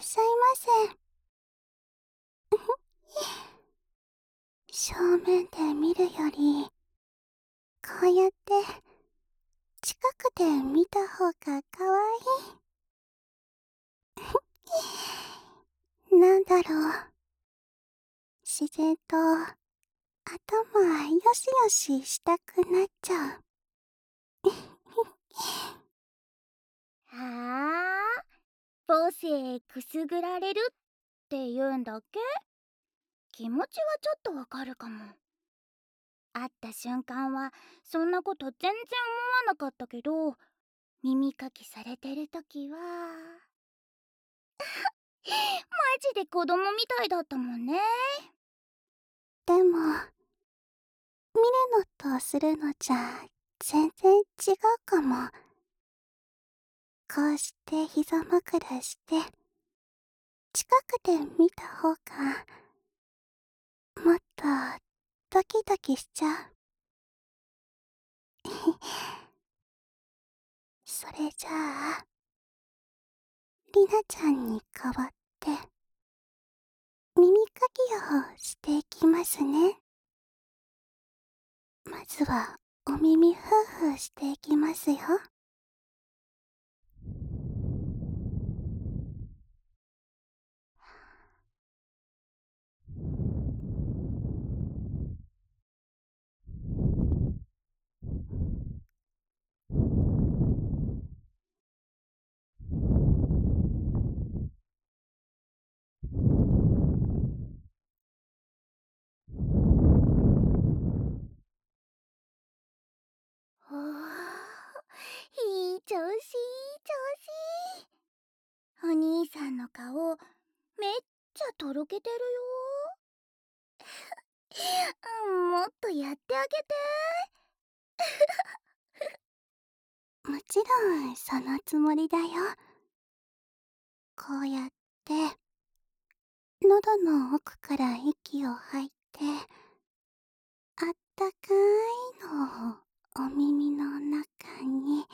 っしゃいませ。正面で見るより、こうやって近くで見た方がかわいい。なんだろう。自然と頭よしよししたくなっちゃう。 はあ、母性くすぐられるって言うんだっけ？気持ちはちょっとわかるかも。会った瞬間はそんなこと全然思わなかったけど、耳かきされてるときはマジで子供みたいだったもんね。 でも、見るのとするのじゃ全然違うかも。こうして膝枕して近くで見た方がもっとドキドキしちゃう。それじゃあ、りなちゃんに代わって耳かきをしていきますね。まずはお耳ふーふーしていきますよ。 おー、いい調子いい調子。お兄さんの顔めっちゃとろけてるよ。もっとやってあげて。 もちろんそのつもりだよ。こうやって喉の奥から息を吐いてあったかいのをお耳の中に。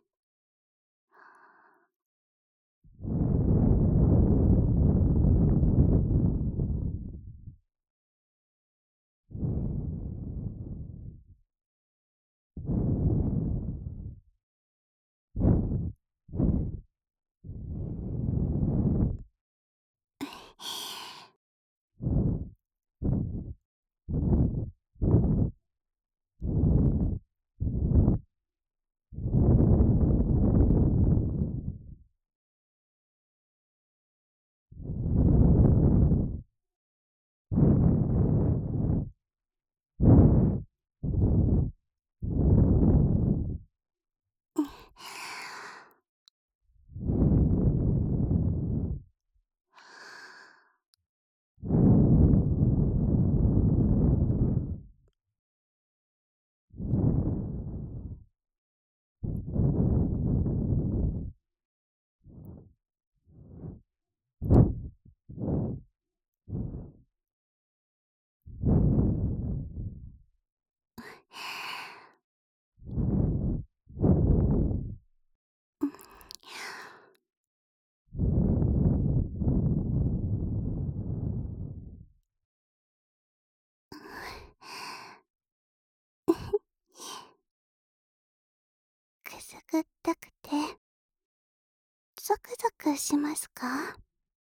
くすぐったくてゾクゾクしますか？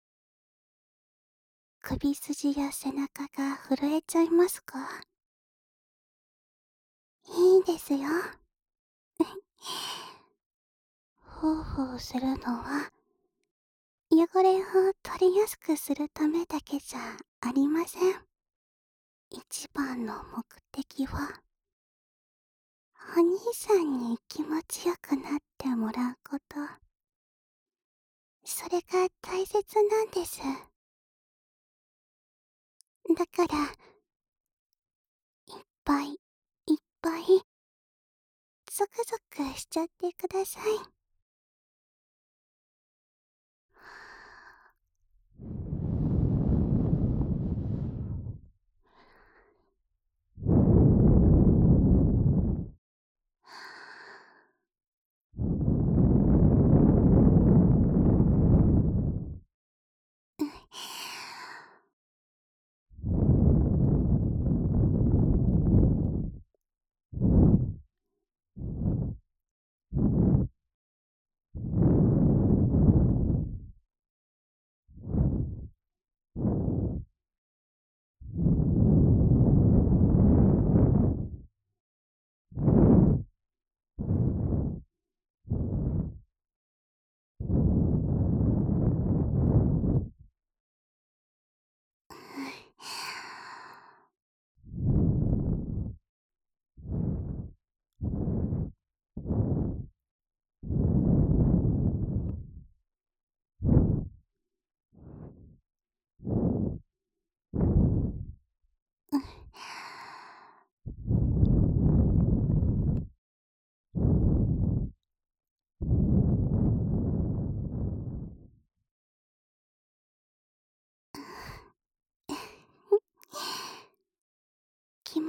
首筋や背中が震えちゃいますか？いいですよ。ほうほうするのは汚れを取りやすくするためだけじゃありません。一番の目的はお兄さんに気持ちよくなってもらうこと。それが大切なんです。だからいっぱいいっぱいゾクゾクしちゃってください。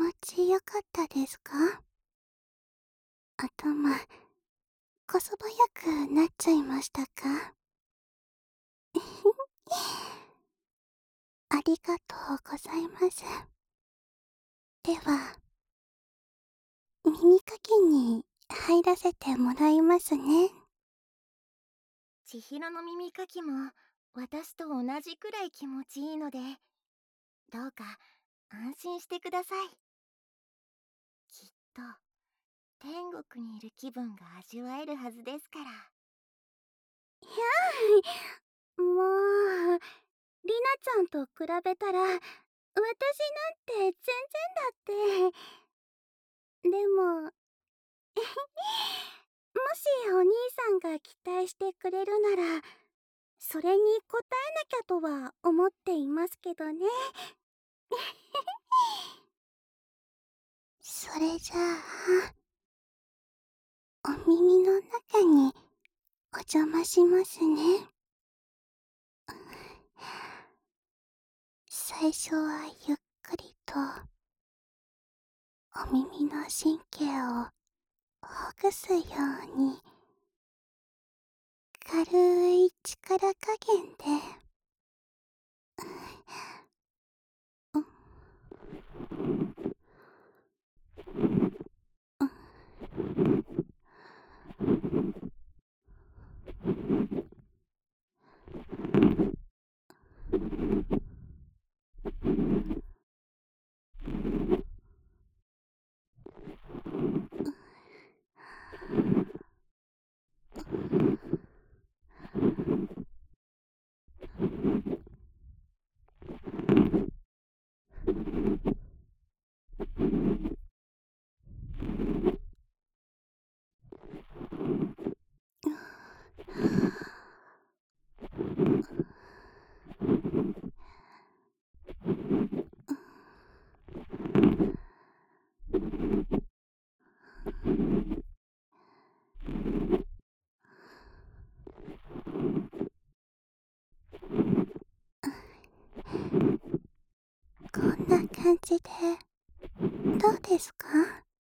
持ちよかったですか？頭、こそばやくなっちゃいましたか？ありがとうございます。では、耳かきに入らせてもらいますね。 千尋の耳かきも私と同じくらい気持ちいいので、どうか安心してください。きっと天国にいる気分が味わえるはずですから。 もう、りなちゃんと比べたら、私なんて全然だって。でも、もしお兄さんが期待してくれるなら、それに応えなきゃとは思っていますけどね。それじゃあ、お耳の中にお邪魔しますね。最初はゆっくりと、お耳の神経をほぐすように、軽い力加減で、こんな感じで、どうですか？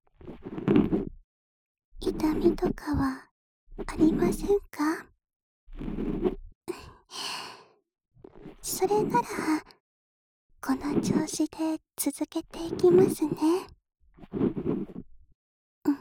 痛みとかはありませんか？それなら、この調子で続けていきますね。うん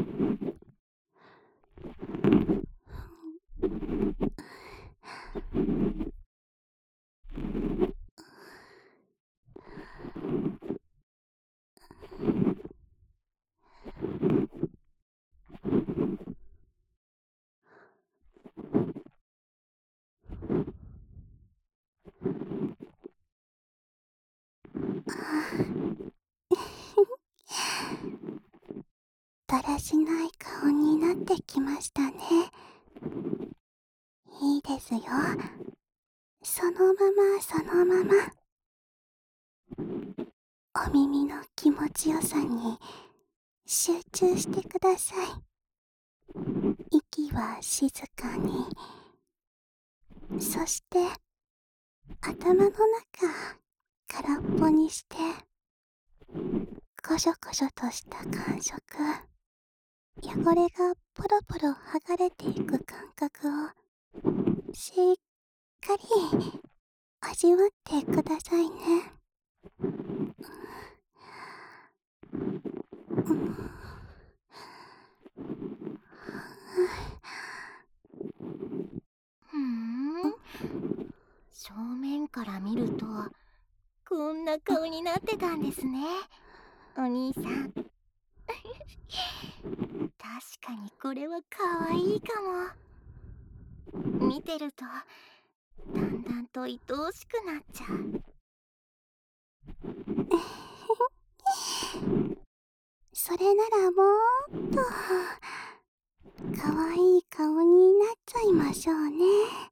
だらしない顔になってきましたね。いいですよ。そのままそのまま。お耳の気持ちよさに集中してください。息は静かに。そして頭の中空っぽにして、こしょこしょとした感触、汚れがポロポロ剥がれていく感覚をしっかり味わってくださいね。 ふーん、正面から見るとこんな顔になってたんですね、お兄さん。確かにこれは可愛いかも。見てるとだんだんと愛おしくなっちゃう。 それならもっと可愛い顔になっちゃいましょうね。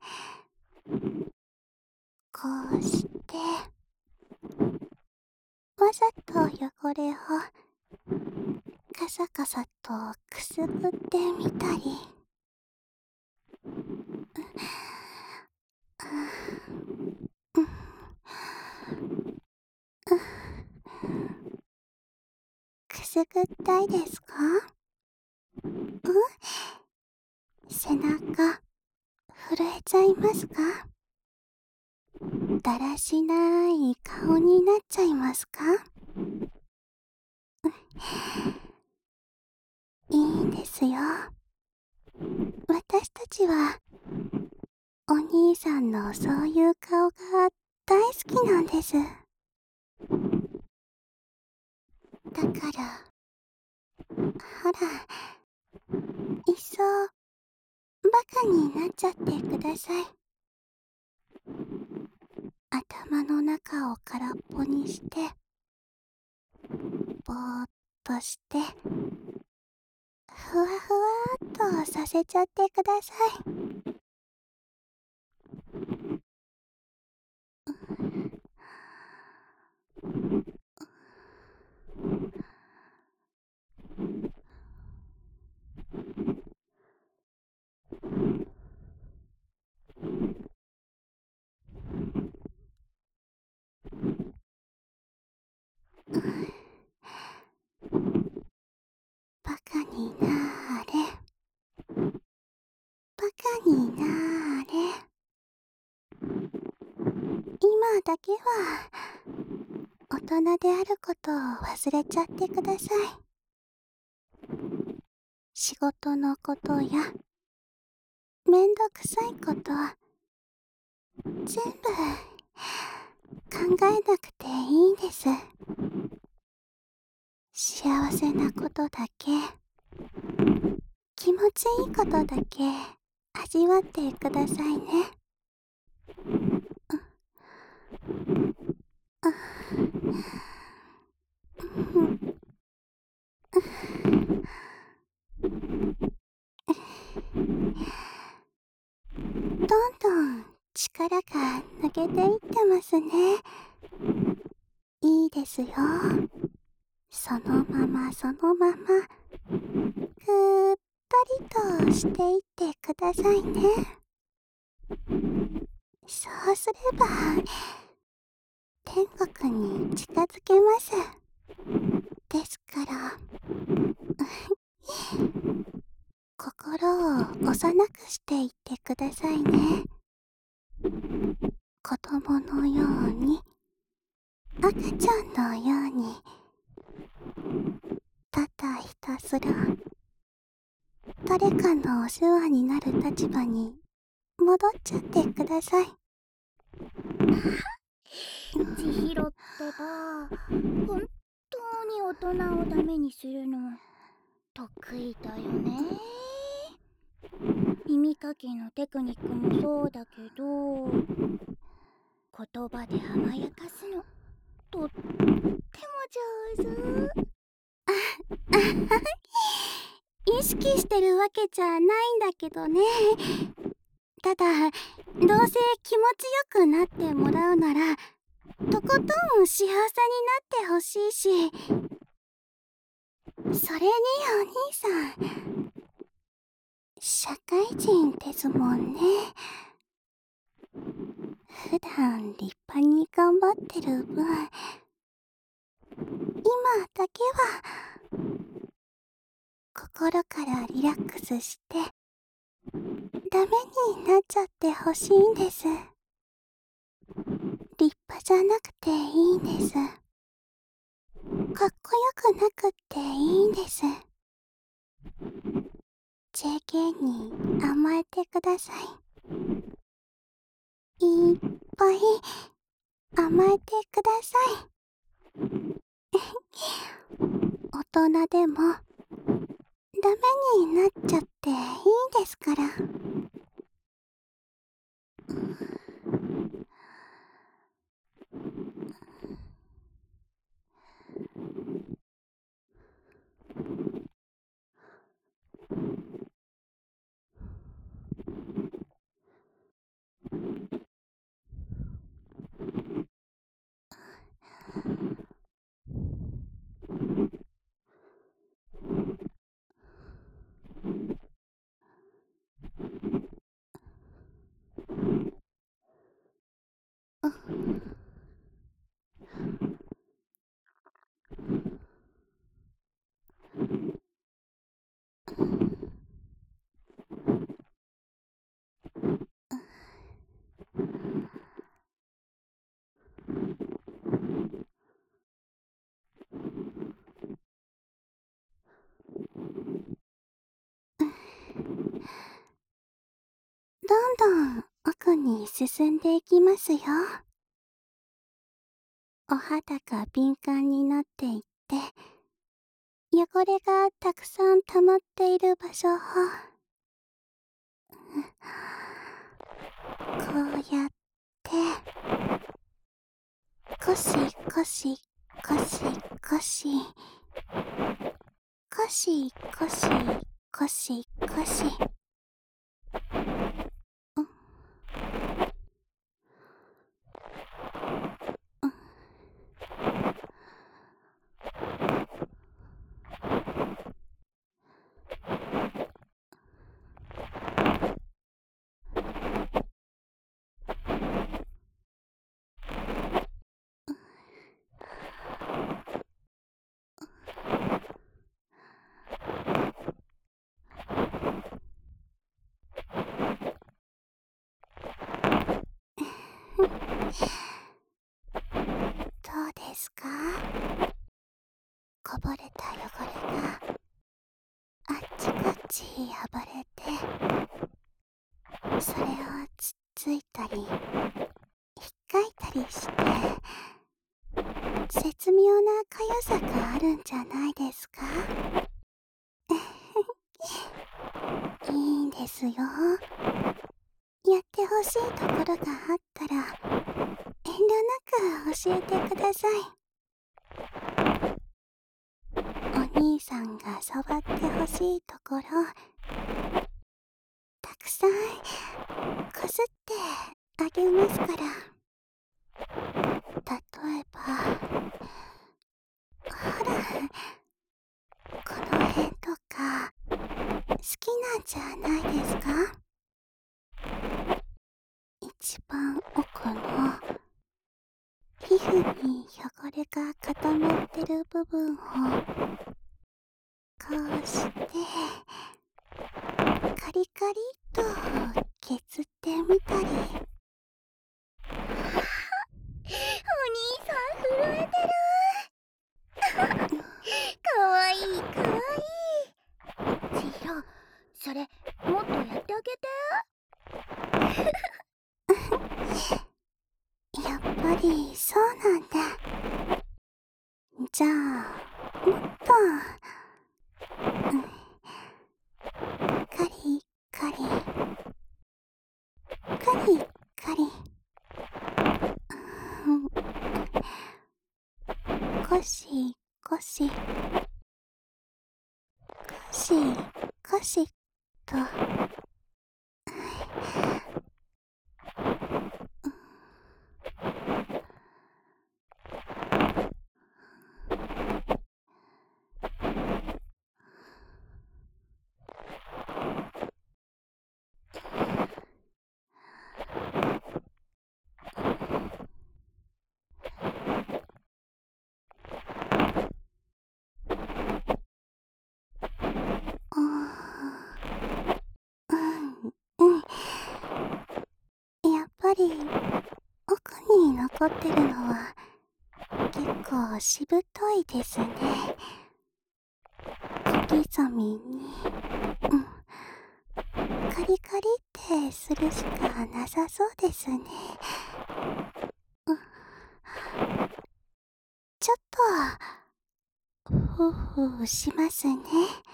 こうしてわざと汚れをカサカサとくすぐってみたり、 くすぐったいですか？背中、震えちゃいますか？だらしない顔になっちゃいますか？いいんですよ。私たちは、お兄さんのそういう顔が大好きなんです。だから、ほら、いっそ、バカになっちゃってください。頭の中を空っぽにして、ぼーっとして、ふわふわっとさせちゃってください。バカになーれ。バカになーれ。今だけは、大人であることを忘れちゃってください。仕事のことや、めんどくさいこと、全部、考えなくていいんです。幸せなことだけ、気持ちいいことだけ、味わってくださいね。どんどん力が抜けていってますね。いいですよ。そのままそのまま、ぐったりとしていってくださいね。そうすれば、天国に近づけます。ですから、心を幼くしていってくださいね。子供のように、赤ちゃんのように、ただひたすら、誰かのお世話になる立場に戻っちゃってください。 千尋ってば、本当に大人をダメにするの得意だよね。耳かきのテクニックもそうだけど、言葉で甘やかすのとっても上手。 意識してるわけじゃないんだけどね。ただ、どうせ気持ちよくなってもらうなら、とことん幸せになってほしいし、それにお兄さん、社会人ですもんね。普段立派に頑張ってる分、今だけは、心からリラックスして、ダメになっちゃってほしいんです。立派じゃなくていいんです。かっこよくなくっていいんです。JK に甘えてください。いっぱい甘えてください。大人でもダメになっちゃっていいんですから。 どんどん奥に進んでいきますよ。お肌が敏感になっていって、汚れがたくさん溜まっている場所を、こうやって、ゴシゴシゴシゴシ、ゴシゴシゴシゴシ。どうですか？こぼれた汚れがあっちこっち暴れて、それをつっついたり、ひっかいたりして、絶妙なかゆさがあるんじゃないですか？いいんですよ。やってほしいところがあったら、遠慮なく教えてください。お兄さんが触ってほしいところ、たくさんこすってあげますから。例えば、ほら、この辺とか、好きなんじゃないですか？一番奥の皮膚に汚れが固まってる部分をこうしてカリカリっと削ってみたり。 お兄さん震えてる。かわいいかわいい。千尋、それもっとやってあげて。 やっぱりそうなんだ。じゃあもっと、カリカリカリカリ、ゴシゴシゴシゴシっと。うん。やっぱり奥に残ってるのは結構しぶといですね。小刻みに、カリカリってするしかなさそうですね。ちょっとふうふうしますね。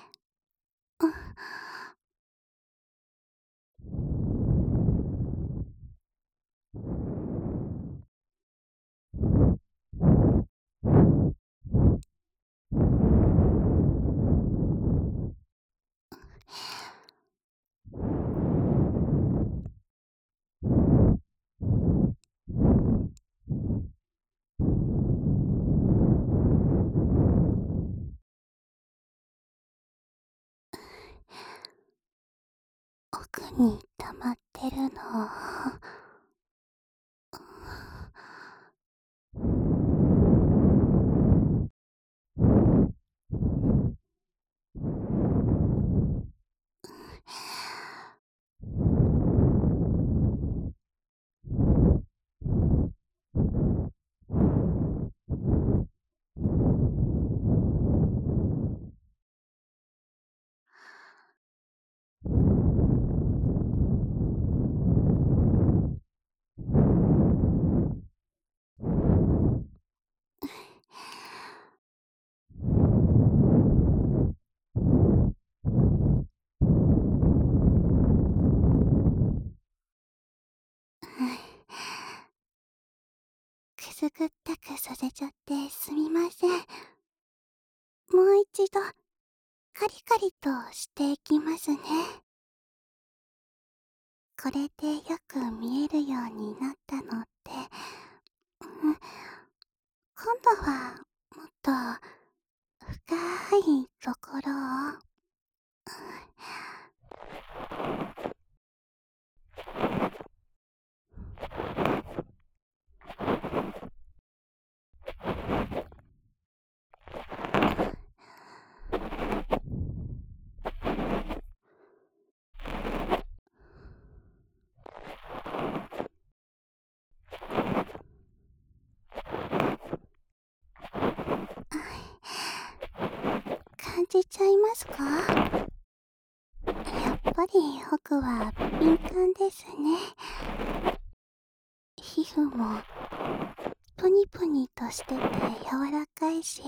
奥に溜まってるの、 すぐったくさせちゃってすみません。もう一度、カリカリとしていきますね。これでよく見えるようになったのって、今度はもっと深いところを、感じちゃいますか？やっぱり僕は敏感ですね。皮膚もプニプニとしてて柔らかいし、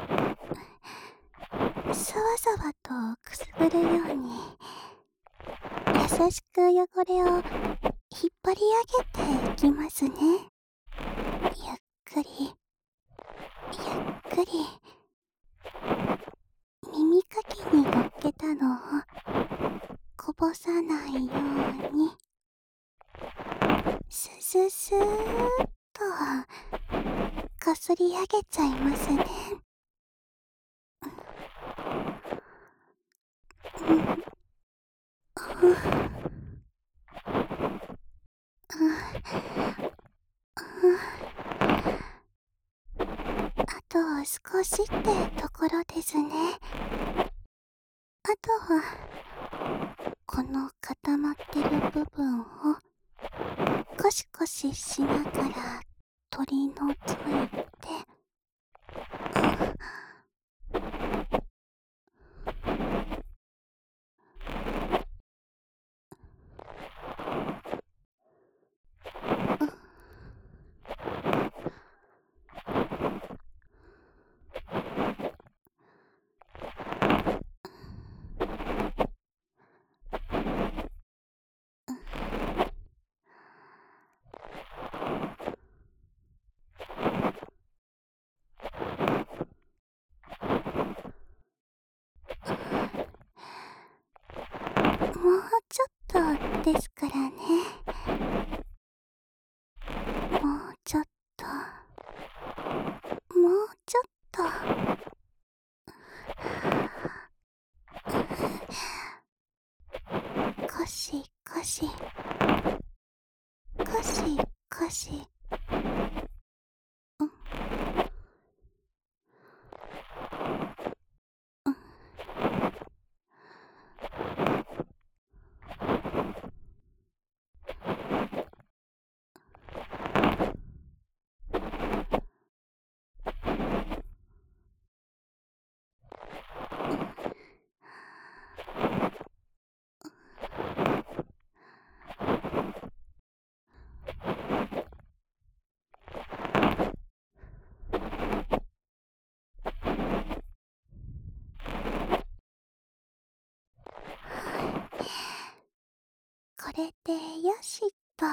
さわさわとくすぐるように優しく汚れを引っ張り上げていきますね。ゆっくりゆっくり耳かきに乗っけたのをこぼさないようにスススーッとこすり上げちゃいますね。あと少しってところですね。あとはこの固まってる部分をコシコシしながら取り除いて、もうちょっとですからね。もうちょっと、もうちょっと。コシコシ、コシコシ。これでよしっと。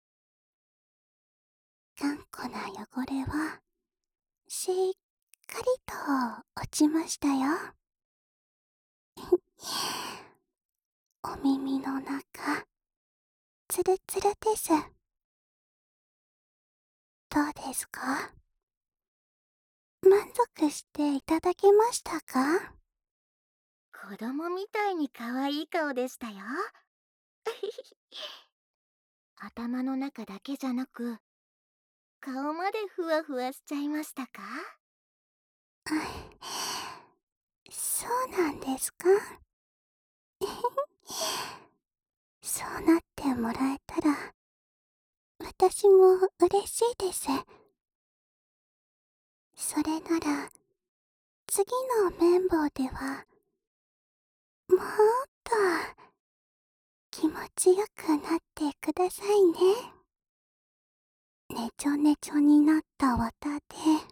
頑固な汚れはしっかりと落ちましたよ。お耳の中、ツルツルです。どうですか？満足していただけましたか？ 子供みたいに可愛い顔でしたよ。頭の中だけじゃなく、顔までふわふわしちゃいましたか？ そうなんですか？そうなってもらえたら、私も嬉しいです。それなら、次の綿棒では、もっと気持ちよくなってくださいね。ねちょねちょになった綿で、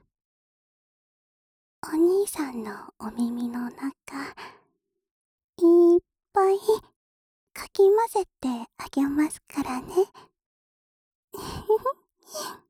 お兄さんのお耳の中、いっぱいかき混ぜてあげますからね。